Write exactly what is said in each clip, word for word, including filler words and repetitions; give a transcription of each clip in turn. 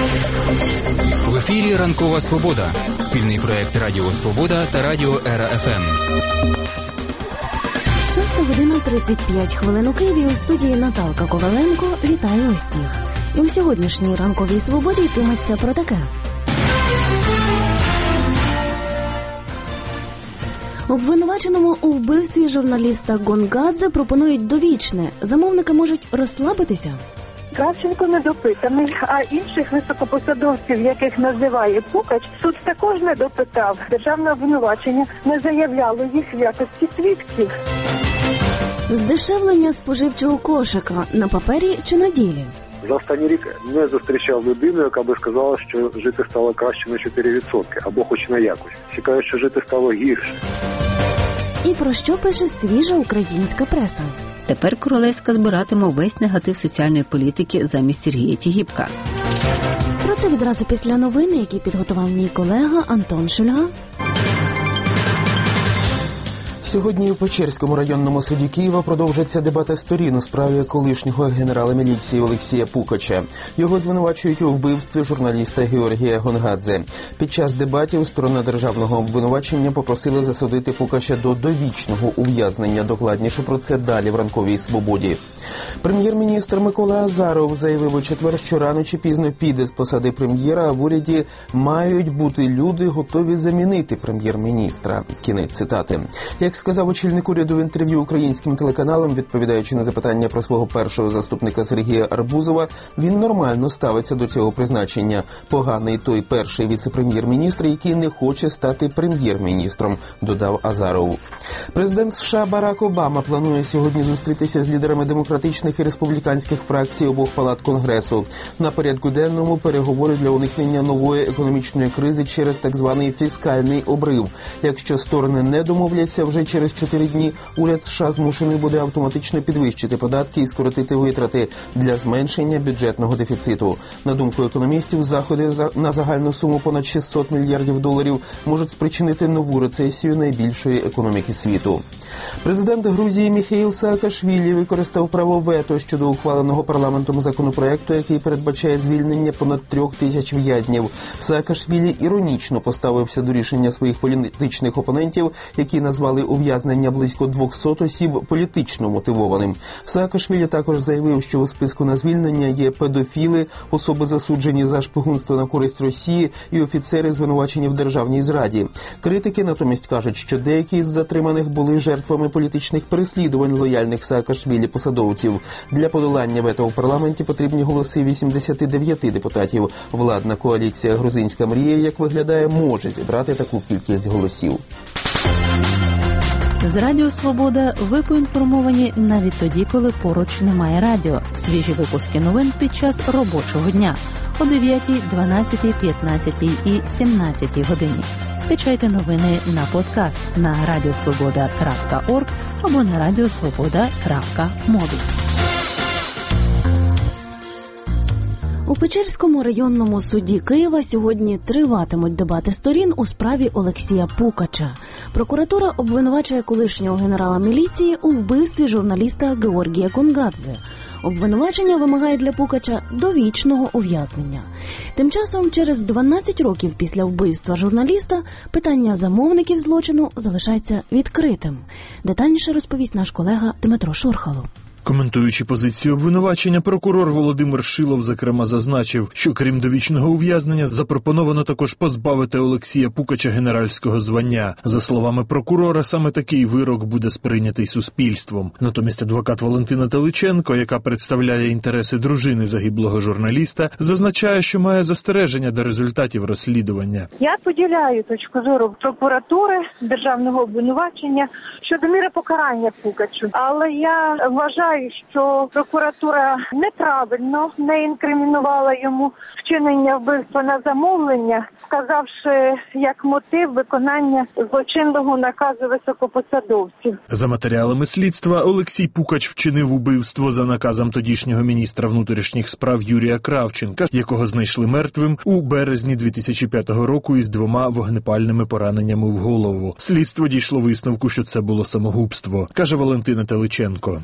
В ефірі «Ранкова Свобода» – спільний проєкт Радіо Свобода та Радіо Ера Еф Ем. шоста година тридцять п'ять хвилин у Києві. У студії Наталка Коваленко. Вітаю усіх. І у сьогоднішній «Ранковій Свободі» йтиметься про таке. Обвинуваченому у вбивстві журналіста Гонгадзе пропонують довічне. Замовники можуть розслабитися. Кравченко не допитаний, а інших високопосадовців, яких називає Пукач, суд також не допитав. Державне обвинувачення не заявляло їх в якості свідків. Здешевлення споживчого кошика на папері чи на ділі? За останній рік не зустрічав людину, яка би сказала, що жити стало краще на чотири відсотки, або хоч на якось. Всі кажуть, що жити стало гірше. І про що пише свіжа українська преса? Тепер Королевська збиратиме весь негатив соціальної політики замість Сергія Тігіпка. Про це відразу після новини, які підготував мій колега Антон Шульга. Сьогодні у Печерському районному суді Києва продовжаться дебати сторін у справі колишнього генерала міліції Олексія Пукача. Його звинувачують у вбивстві журналіста Георгія Гонгадзе. Під час дебатів сторона державного обвинувачення попросила засудити Пукача до довічного ув'язнення. Докладніше про це далі в «Ранковій Свободі». Прем'єр-міністр Микола Азаров заявив у четвер, що рано чи пізно піде з посади прем'єра, а в уряді мають бути люди, готові замінити прем'єр-міністра. Кінець цитати. Як сказав очільник уряду в інтерв'ю українським телеканалам, відповідаючи на запитання про свого першого заступника Сергія Арбузова, він нормально ставиться до цього призначення. Поганий той перший віце-прем'єр-міністр, який не хоче стати прем'єр-міністром, додав Азаров. Президент США Барак Обама планує сьогодні зустрітися з лідерами демократичних і республіканських фракцій обох палат Конгресу. На порядку денному переговори для уникнення нової економічної кризи через так званий фіскальний обрив. Якщо сторони не домовляться вже через чотири дні, уряд США змушений буде автоматично підвищити податки і скоротити витрати для зменшення бюджетного дефіциту. На думку економістів, заходи на загальну суму понад шістсот мільярдів доларів можуть спричинити нову рецесію найбільшої економіки світу. Президент Грузії Міхеїл Саакашвілі використав право вето щодо ухваленого парламентом законопроекту, який передбачає звільнення понад трьох тисяч в'язнів. Саакашвілі іронічно поставився до рішення своїх політичних опонентів, які назвали ув'язнення близько двохсот осіб політично мотивованим. Саакашвілі також заявив, що у списку на звільнення є педофіли, особи засуджені за шпигунство на користь Росії і офіцери, звинувачені в державній зраді. Критики натомість кажуть, що деякі з затриманих були жертвами політичних переслідувань лояльних Саакашвілі посадовців. Для подолання вето в парламенті потрібні голоси вісімдесят дев'ять депутатів. Владна коаліція «Грузинська мрія», як виглядає, може зібрати таку кількість голосів. З Радіо Свобода ви поінформовані навіть тоді, коли поруч немає радіо. Свіжі випуски новин під час робочого дня о дев'ятій, дванадцятій, п'ятнадцятій і сімнадцятій годині. Скачайте новини на подкаст на радіосвобода крапка орг або на радіосвобода крапка мобі. У Печерському районному суді Києва сьогодні триватимуть дебати сторін у справі Олексія Пукача. Прокуратура обвинувачує колишнього генерала міліції у вбивстві журналіста Георгія Гонгадзе. Обвинувачення вимагає для Пукача довічного ув'язнення. Тим часом, через дванадцять років після вбивства журналіста, питання замовників злочину залишається відкритим. Детальніше розповість наш колега Дмитро Шурхало. Коментуючи позицію обвинувачення, прокурор Володимир Шилов, зокрема, зазначив, що крім довічного ув'язнення, запропоновано також позбавити Олексія Пукача генеральського звання. За словами прокурора, саме такий вирок буде сприйнятий суспільством. Натомість адвокат Валентина Теличенко, яка представляє інтереси дружини загиблого журналіста, зазначає, що має застереження до результатів розслідування. Я поділяю точку зору прокуратури, державного обвинувачення щодо міри покарання Пукачу. Але я вважаю, що прокуратура неправильно не інкримінувала йому вчинення вбивства на замовлення, сказавши як мотив виконання злочинного наказу високопосадовців. За матеріалами слідства, Олексій Пукач вчинив убивство за наказом тодішнього міністра внутрішніх справ Юрія Кравченка, якого знайшли мертвим у березні дві тисячі п'ятого року із двома вогнепальними пораненнями в голову. Слідство дійшло висновку, що це було самогубство, каже Валентина Теличенко.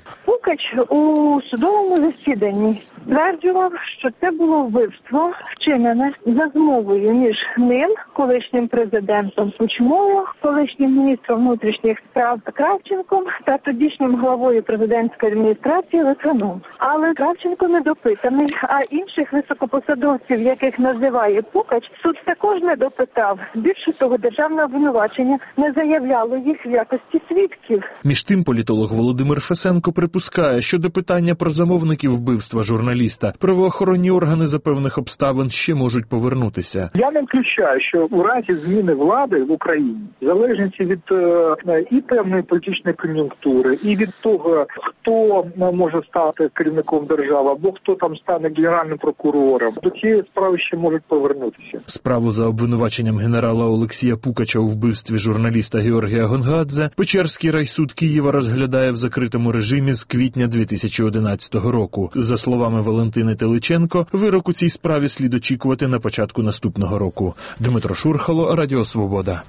Пукач у судовому засіданні стверджував, що це було вбивство, вчинене за змовою між ним, колишнім президентом Кучмою, колишнім міністром внутрішніх справ Кравченком та тодішнім главою президентської адміністрації Литвином. Але Кравченко не допитаний, а інших високопосадовців, яких називає Пукач, суд також не допитав. Більше того, державне обвинувачення не заявляло їх в якості свідків. Між тим, політолог Володимир Фесенко припускає, що до питання про замовників вбивства журналіста правоохоронні органи за певних обставин ще можуть повернутися. Я не включаю, що у разі зміни влади в Україні, в залежності від е, і певної політичної кон'юнктури, і від того, хто може стати керівником держави, або хто там стане генеральним прокурором, до цієї справи ще можуть повернутися. Справу за обвинуваченням генерала Олексія Пукача у вбивстві журналіста Георгія Гонгадзе Печерський райсуд Києва розглядає в закритому режимі з квітня дві тисячі одинадцятого року. За словами Валентини Теличенко, вирок у цій справі слід очікувати на початку наступного року. Дмитро Шурхало, Радіо Свобода.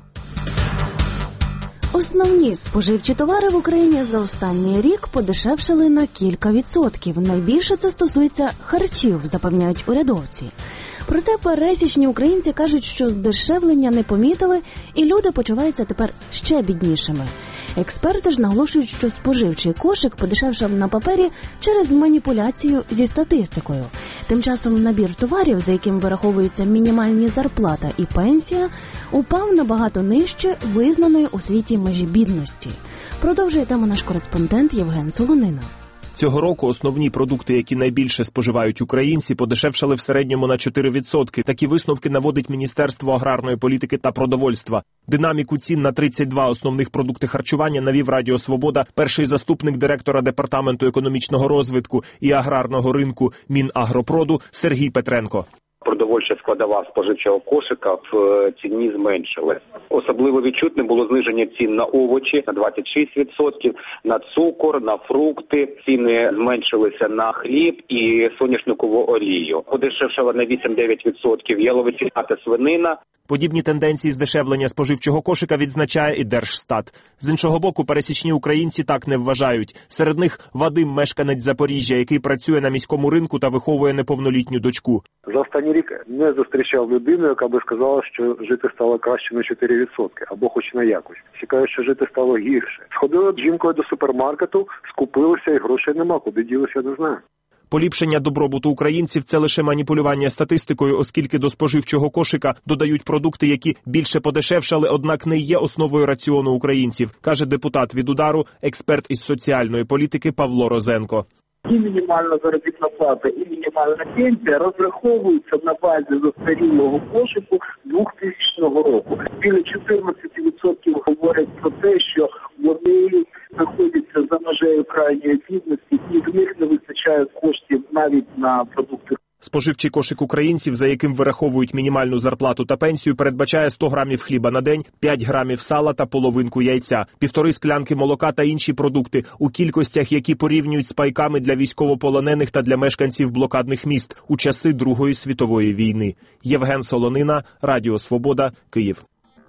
Основні споживчі товари в Україні за останній рік подешевшили на кілька відсотків. Найбільше це стосується харчів, запевняють урядовці. Проте пересічні українці кажуть, що здешевлення не помітили і люди почуваються тепер ще біднішими. Експерти ж наголошують, що споживчий кошик подешевшав на папері через маніпуляцію зі статистикою. Тим часом набір товарів, за яким вираховуються мінімальні зарплата і пенсія, упав набагато нижче визнаної у світі межі бідності. Продовжує тему наш кореспондент Євген Солонина. Цього року основні продукти, які найбільше споживають українці, подешевшали в середньому на чотири відсотки. Такі висновки наводить Міністерство аграрної політики та продовольства. Динаміку цін на тридцять два основних продукти харчування навів Радіо Свобода перший заступник директора Департаменту економічного розвитку і аграрного ринку Мінагропроду Сергій Петренко. Продовольча складова споживчого кошика в ціні зменшилась. Особливо відчутне було зниження цін на овочі на двадцять шість відсотків, на цукор, на фрукти. Ціни зменшилися на хліб і соняшникову олію. Подешевшала на вісім-дев'ять відсотків яловичина та свинина. Подібні тенденції здешевлення споживчого кошика відзначає і Держстат. З іншого боку, пересічні українці так не вважають. Серед них Вадим, мешканець Запоріжжя, який працює на міському ринку та виховує неповнолітню дочку. За останній рік не зустрічав людину, яка би сказала, що жити стало краще на чотири відсотки, або хоч на якось. Всі кажуть, що жити стало гірше. Сходили з жінкою до супермаркету, скупилися і грошей нема, куди ділися, не знаю. Поліпшення добробуту українців – це лише маніпулювання статистикою, оскільки до споживчого кошика додають продукти, які більше подешевшали, однак не є основою раціону українців, каже депутат від «Удару», експерт із соціальної політики Павло Розенко. І мінімальна заробітна плата, і мінімальна пенсія розраховуються на базі застарілого кошику двохтисячного року. Біля чотирнадцять відсотків говорять про те, що вони знаходяться за межею крайньої бідності, і в них не вистачає коштів навіть на продукти. Споживчий кошик українців, за яким вираховують мінімальну зарплату та пенсію, передбачає сто грамів хліба на день, п'ять грамів сала та половинку яйця, півтори склянки молока та інші продукти у кількостях, які порівнюють з пайками для військовополонених та для мешканців блокадних міст у часи Другої світової війни. Євген Солонина, Радіо Свобода, Київ.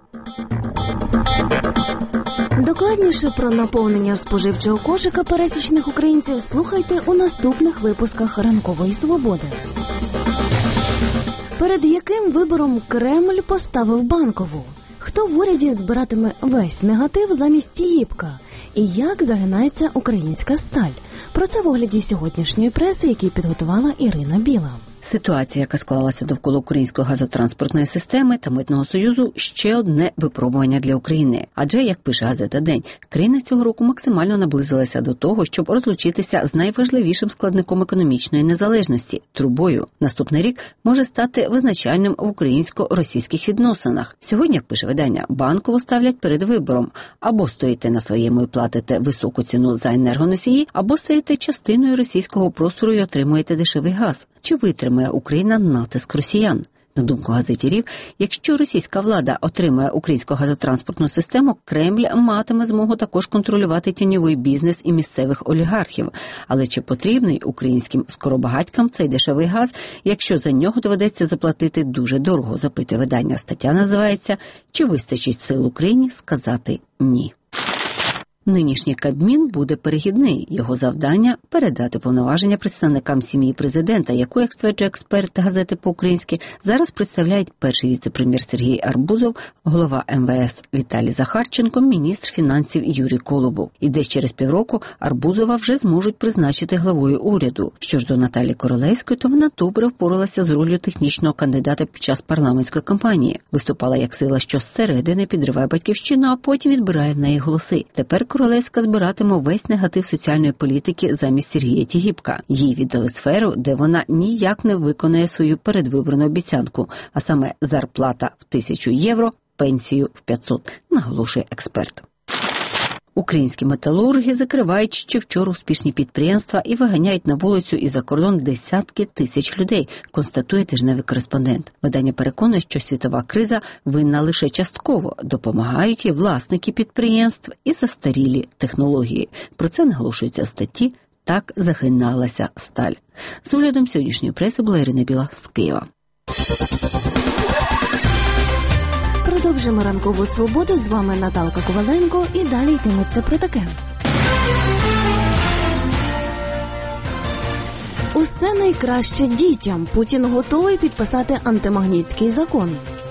Докладніше про наповнення споживчого кошика пересічних українців слухайте у наступних випусках «Ранкової свободи». Перед яким вибором Кремль поставив Банкову? Хто в уряді збиратиме весь негатив замість Тігіпка? І як загинається українська сталь? Про це в огляді сьогоднішньої преси, який підготувала Ірина Біла. Ситуація, яка склалася довкола української газотранспортної системи та Митного союзу, ще одне випробування для України. Адже, як пише газета «День», країна цього року максимально наблизилася до того, щоб розлучитися з найважливішим складником економічної незалежності – трубою. Наступний рік може стати визначальним в українсько-російських відносинах. Сьогодні, як пише видання, Банкову ставлять перед вибором. Або стоїте на своєму і платите високу ціну за енергоносії, або стаєте частиною російського простору і отримуєте дешевий газ. Чи витримає Україна натиск росіян? На думку газетірів, якщо російська влада отримає українську газотранспортну систему, Кремль матиме змогу також контролювати тіньовий бізнес і місцевих олігархів. Але чи потрібний українським скоробагатькам цей дешевий газ, якщо за нього доведеться заплатити дуже дорого, запитує видання. Стаття називається «Чи вистачить сил Україні сказати ні?». Нинішній Кабмін буде перехідний. Його завдання – передати повноваження представникам сім'ї президента, яку, як стверджує експерт газети по-українськи, зараз представляють перший віце-прем'єр Сергій Арбузов, голова ем ве ес Віталій Захарченко, міністр фінансів Юрій Колобов. І десь через півроку Арбузова вже зможуть призначити главою уряду. Що ж до Наталії Королевської, то вона добре впоралася з ролью технічного кандидата під час парламентської кампанії. Виступала як сила, що зсередини підриває батьківщину, а потім відбирає в неї голоси. Тепер Королевська збиратиме весь негатив соціальної політики замість Сергія Тігіпка. Їй віддали сферу, де вона ніяк не виконає свою передвиборну обіцянку, а саме зарплата в тисячу євро, пенсію в п'ятсот, наголошує експерт. Українські металурги закривають ще вчора успішні підприємства і виганяють на вулицю і за кордон десятки тисяч людей, констатує тижневий кореспондент. Видання переконує, що світова криза винна лише частково, допомагають і власники підприємств, і застарілі технології. Про це наголошується в статті «Так загиналася сталь». З оглядом сьогоднішньої преси була Ірина Біла з Києва. Продовжимо ранкову свободу. З вами Наталка Коваленко і далі йтиметься про таке. Усе найкраще дітям. Путін готовий підписати антимагнітський закон.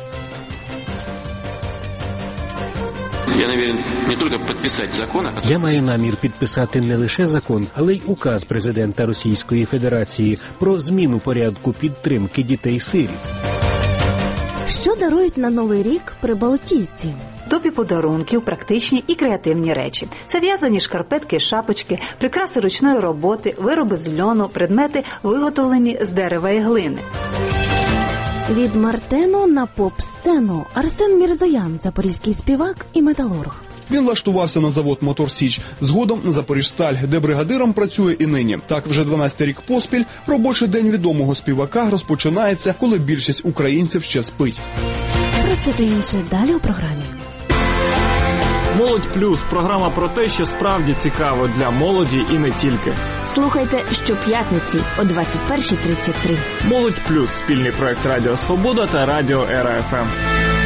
Я намірен не тільки підписати закон, а... Я маю намір підписати не лише закон, але й указ президента Російської Федерації про зміну порядку підтримки дітей-сиріт. Що дарують на Новий рік прибалтійці? Тобі подарунків, практичні і креативні речі. Це в'язані шкарпетки, шапочки, прикраси ручної роботи, вироби з льону, предмети, виготовлені з дерева і глини. Від Мартену на поп-сцену. Арсен Мірзоян, запорізький співак і металург. Він влаштувався на завод «Мотор Січ», згодом на «Запоріжсталь», де бригадиром працює і нині. Так, вже дванадцятий рік поспіль робочий день відомого співака розпочинається, коли більшість українців ще спить. Про це та інше далі у програмі. «Молодь плюс» – програма про те, що справді цікаво для молоді і не тільки. Слухайте щоп'ятниці о двадцять перша тридцять три. «Молодь плюс» – спільний проект Радіо Свобода та Радіо Ера еф ем.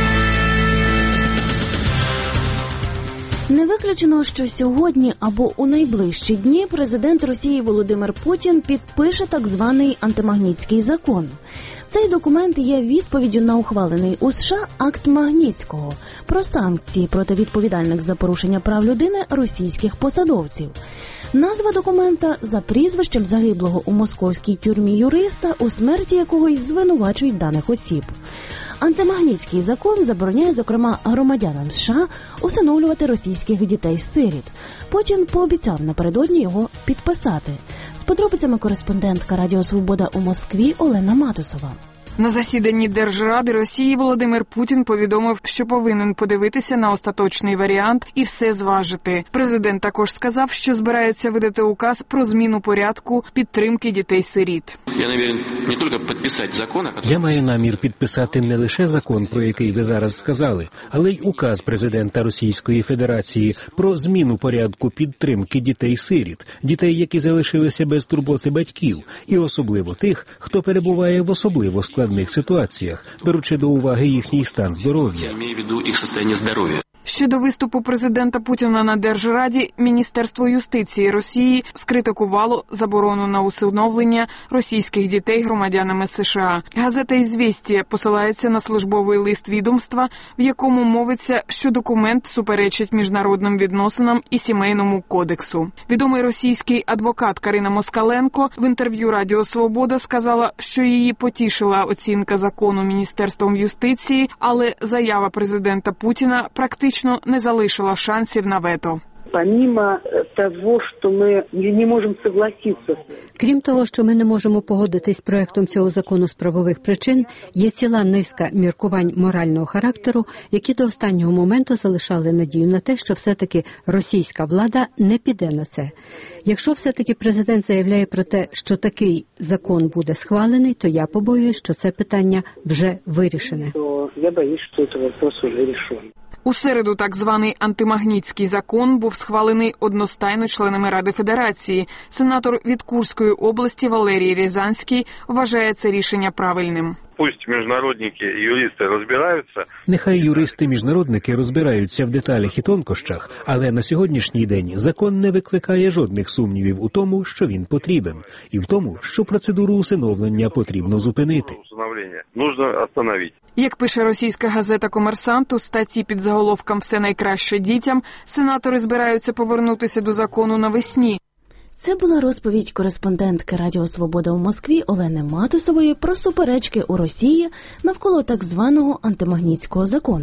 Не виключено, що сьогодні або у найближчі дні президент Росії Володимир Путін підпише так званий антимагнітський закон. Цей документ є відповіддю на ухвалений у США акт Магнітського про санкції проти відповідальних за порушення прав людини російських посадовців. Назва документа за прізвищем загиблого у московській тюрмі юриста, у смерті якого й звинувачують даних осіб. Антимагнітський закон забороняє, зокрема, громадянам США усиновлювати російських дітей-сиріт. Путін пообіцяв напередодні його підписати. З подробицями кореспондентка Радіо Свобода у Москві Олена Матусова. На засіданні Держради Росії Володимир Путін повідомив, що повинен подивитися на остаточний варіант і все зважити. Президент також сказав, що збирається видати указ про зміну порядку підтримки дітей-сиріт. Я намірен не тільки підписати закон, а... Я маю намір підписати не лише закон, про який ви зараз сказали, але й указ президента Російської Федерації про зміну порядку підтримки дітей-сиріт, дітей, які залишилися без турботи батьків, і особливо тих, хто перебуває в особливо складних ситуаціях, беручи до уваги їхній стан здоров'я. Я маю в виду їх стані здоров'я. Щодо виступу президента Путіна на Держраді, Міністерство юстиції Росії скритикувало заборону на усиновлення російських дітей громадянами США. Газета «Ізвєстія» посилається на службовий лист відомства, в якому мовиться, що документ суперечить міжнародним відносинам і сімейному кодексу. Відомий російський адвокат Карина Москаленко в інтерв'ю Радіо Свобода сказала, що її потішила оцінка закону Міністерством юстиції, але заява президента Путіна практично не залишила шансів на вето. Помимо того, що ми не можемо согласитися. Крім того, що ми не можемо погодитись з проектом цього закону з правових причин, є ціла низка міркувань морального характеру, які до останнього моменту залишали надію на те, що все-таки російська влада не піде на це. Якщо все-таки президент заявляє про те, що такий закон буде схвалений, то я побоююсь, що це питання вже вирішене. То я боюсь, що цей вопрос вже вирішений. У середу так званий антимагнітський закон був схвалений одностайно членами Ради Федерації. Сенатор від Курської області Валерій Рязанський вважає це рішення правильним. пусть міжнародники і юристи розбираються. Нехай юристи-міжнародники розбираються в деталях і тонкощах, але на сьогоднішній день закон не викликає жодних сумнівів у тому, що він потрібен, і в тому, що процедуру усиновлення потрібно зупинити. Усиновлення нужно остановити. Як пише російська газета «Комерсант», у статті під заголовком «Все найкраще дітям» сенатори збираються повернутися до закону навесні. Це була розповідь кореспондентки Радіо Свобода у Москві Олени Матусової про суперечки у Росії навколо так званого антимагнітського закону.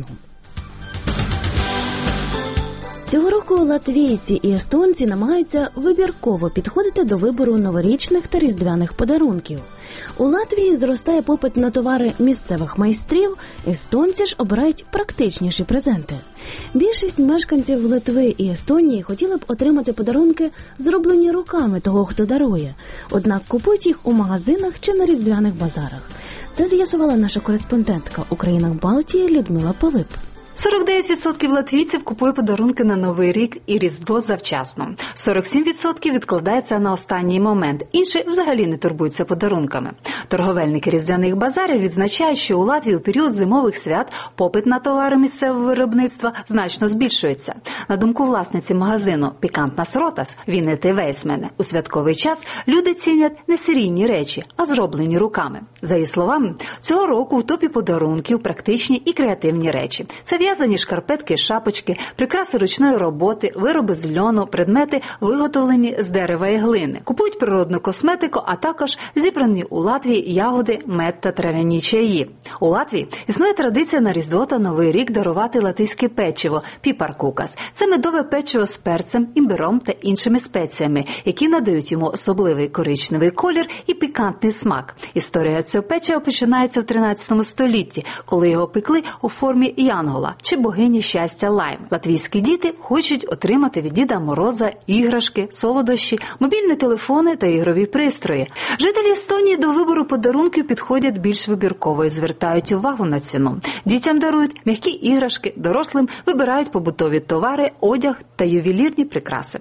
Цього року латвійці і естонці намагаються вибірково підходити до вибору новорічних та різдвяних подарунків. У Латвії зростає попит на товари місцевих майстрів, естонці ж обирають практичніші презенти. Більшість мешканців Литви і Естонії хотіли б отримати подарунки, зроблені руками того, хто дарує, однак купують їх у магазинах чи на різдвяних базарах. Це з'ясувала наша кореспондентка у країнах Балтії Людмила Пилип. сорок дев'ять відсотків латвійців купує подарунки на Новий рік і Різдво завчасно. сорок сім відсотків відкладається на останній момент. Інші взагалі не турбуються подарунками. Торговельники різдвяних базарів відзначають, що у Латвії у період зимових свят попит на товари місцевого виробництва значно збільшується. На думку власниці магазину «Пікантнас Ротас» Вінети Вейсмене, у святковий час люди цінять не серійні речі, а зроблені руками. За її словами, цього року в топі подарунків практичні і креативні речі. Це в'язані шкарпетки, шапочки, прикраси ручної роботи, вироби з льону, предмети, виготовлені з дерева і глини. Купують природну косметику, а також зібрані у Латвії ягоди, мед та трав'яні чаї. У Латвії існує традиція на Різдво та Новий рік дарувати латиське печиво – піпаркукас. Це медове печиво з перцем, імбиром та іншими спеціями, які надають йому особливий коричневий колір і пікантний смак. Історія цього печива починається в тринадцятому столітті, коли його пекли у формі янгола чи богині щастя Лайм. Латвійські діти хочуть отримати від Діда Мороза іграшки, солодощі, мобільні телефони та ігрові пристрої. Жителі Естонії до вибору подарунків підходять більш вибірково і звертають увагу на ціну. Дітям дарують м'які іграшки, дорослим вибирають побутові товари, одяг та ювелірні прикраси.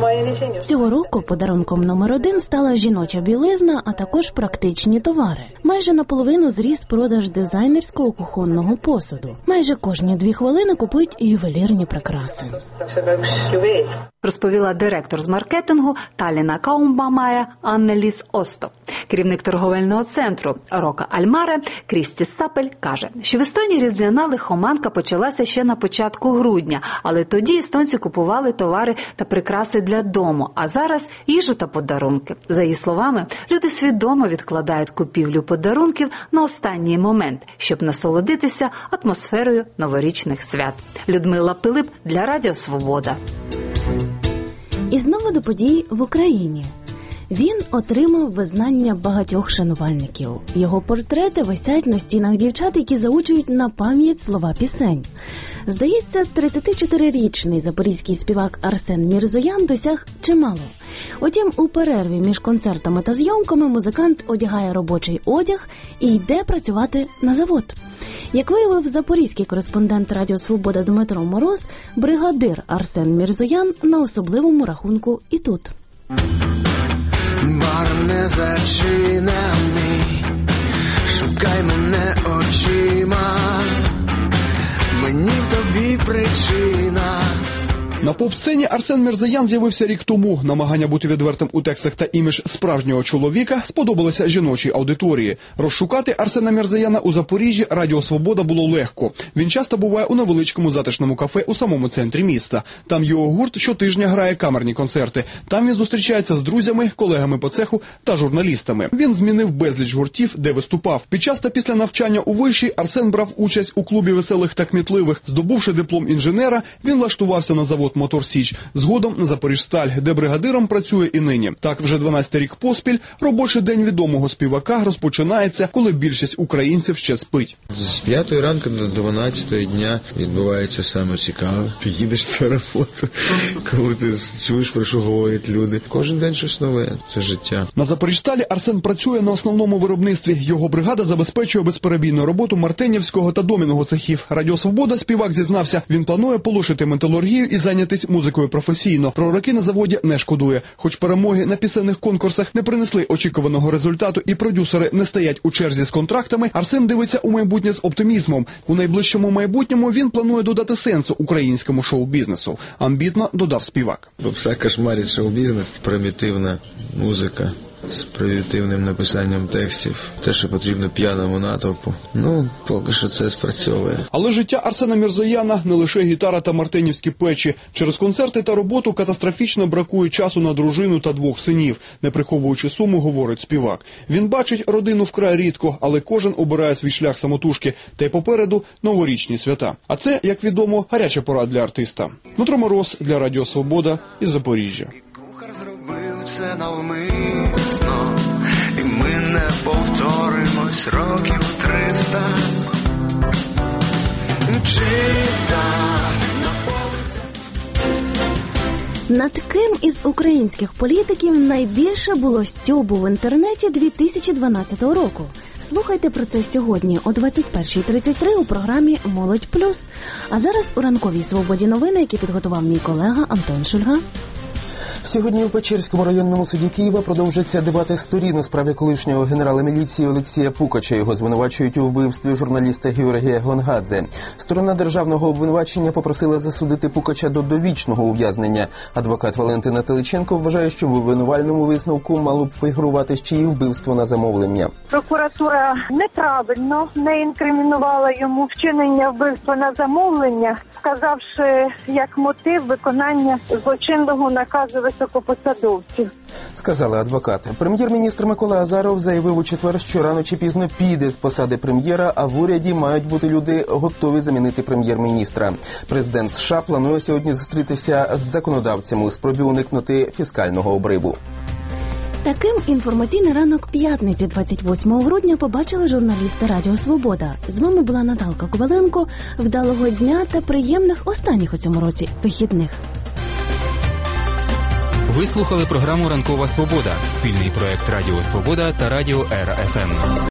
Цього року подарунком номер один стала жіноча білизна, а також практичні товари. Майже наполовину зріс продаж дизайнерського кухонного посуду. Майже кожні дві хвилини купують ювелірні прикраси. Розповіла директор з маркетингу Таліна Каумбамая Аннеліс Осто. Керівник торговельного центру Рока Альмаре Крісті Сапель каже, що в Естонії різдвяна лихоманка почалася ще на початку грудня, але тоді естонці купували товари та прикраси для дому, а зараз їжу та подарунки. За її словами, люди свідомо відкладають купівлю подарунків на останній момент, щоб насолодитися атмосферою новорічних свят. Людмила Пилип для Радіо Свобода. І знову до подій в Україні. Він отримав визнання багатьох шанувальників. Його портрети висять на стінах дівчат, які заучують на пам'ять слова пісень. Здається, тридцятичотирирічний запорізький співак Арсен Мірзоян досяг чимало. Утім, у перерві між концертами та зйомками музикант одягає робочий одяг і йде працювати на завод. Як виявив запорізький кореспондент Радіо Свобода Дмитро Мороз, бригадир Арсен Мірзоян на особливому рахунку і тут. Бар не зачинений, шукай мене очима, мені в тобі причина. На поп-сцені Арсен Мірзоян з'явився рік тому. Намагання бути відвертим у текстах та імідж справжнього чоловіка сподобалося жіночій аудиторії. Розшукати Арсена Мірзояна у Запоріжжі Радіо Свобода було легко. Він часто буває у невеличкому затишному кафе у самому центрі міста. Там його гурт щотижня грає камерні концерти. Там він зустрічається з друзями, колегами по цеху та журналістами. Він змінив безліч гуртів, де виступав. Під час та після навчання у виші Арсен брав участь у клубі веселих та кмітливих. Здобувши диплом інженера, він влаштувався на завод «Мотор Січ», згодом на «Запоріжсталь», де бригадиром працює і нині. Так, вже дванадцятий рік поспіль робочий день відомого співака розпочинається, коли більшість українців ще спить. З п'ятої ранку до дванадцятої дня відбувається саме цікаве. Ти їдеш на роботу, коли ти чуєш, про що говорять люди. Кожен день щось нове, це життя. На «Запоріжсталі» Арсен працює на основному виробництві. Його бригада забезпечує безперебійну роботу Мартинівського та Доміного цехів. Радіо Свобода співак зізнався, він планує полишити металургію і зайнятися зайнятись музикою професійно. Про роки на заводі не шкодує. Хоч перемоги на пісенних конкурсах не принесли очікуваного результату і продюсери не стоять у черзі з контрактами, Арсен дивиться у майбутнє з оптимізмом. У найближчому майбутньому він планує додати сенсу українському шоу-бізнесу. Амбітно додав співак. Все кошмарить шоу-бізнес, примітивна музика з примітивним написанням текстів. Те, що потрібно п'яному натовпу. Ну, поки що це спрацьовує. Але життя Арсена Мірзояна не лише гітара та мартинівські печі. Через концерти та роботу катастрофічно бракує часу на дружину та двох синів. Не приховуючи суму, говорить співак. Він бачить родину вкрай рідко, але кожен обирає свій шлях самотужки. Та й попереду новорічні свята. А це, як відомо, гаряча пора для артиста. Дмитро Мороз для Радіо Свобода із Запоріжжя. Це навмисно, і ми не повторимось років триста. Чиста на полиці. Над ким із українських політиків найбільше було стьобу в інтернеті дві тисячі дванадцятого року? Слухайте про це сьогодні о двадцять першій тридцять три у програмі «Молодь плюс». А зараз у ранковій свободі новини, які підготував мій колега Антон Шульга. Сьогодні у Печерському районному суді Києва продовжаться дебати сторін у справі колишнього генерала міліції Олексія Пукача. Його звинувачують у вбивстві журналіста Георгія Гонгадзе. Сторона державного обвинувачення попросила засудити Пукача до довічного ув'язнення. Адвокат Валентина Теличенко вважає, що в обвинувальному висновку мало б фігурувати ще й вбивство на замовлення. Прокуратура неправильно не інкримінувала йому вчинення вбивства на замовлення, сказавши як мотив виконання злочинного наказу високопосадовців. Сказали адвокати. Прем'єр-міністр Микола Азаров заявив у четвер, що рано чи пізно піде з посади прем'єра, а в уряді мають бути люди, готові замінити прем'єр-міністра. Президент США планує сьогодні зустрітися з законодавцями у спробі уникнути фіскального обриву. Таким інформаційний ранок п'ятниці двадцять восьмого грудня побачили журналісти Радіо Свобода. З вами була Наталка Коваленко. Вдалого дня та приємних останніх у цьому році вихідних. Ви слухали програму «Ранкова Свобода» – спільний проект Радіо Свобода та Радіо Ера Еф Ем.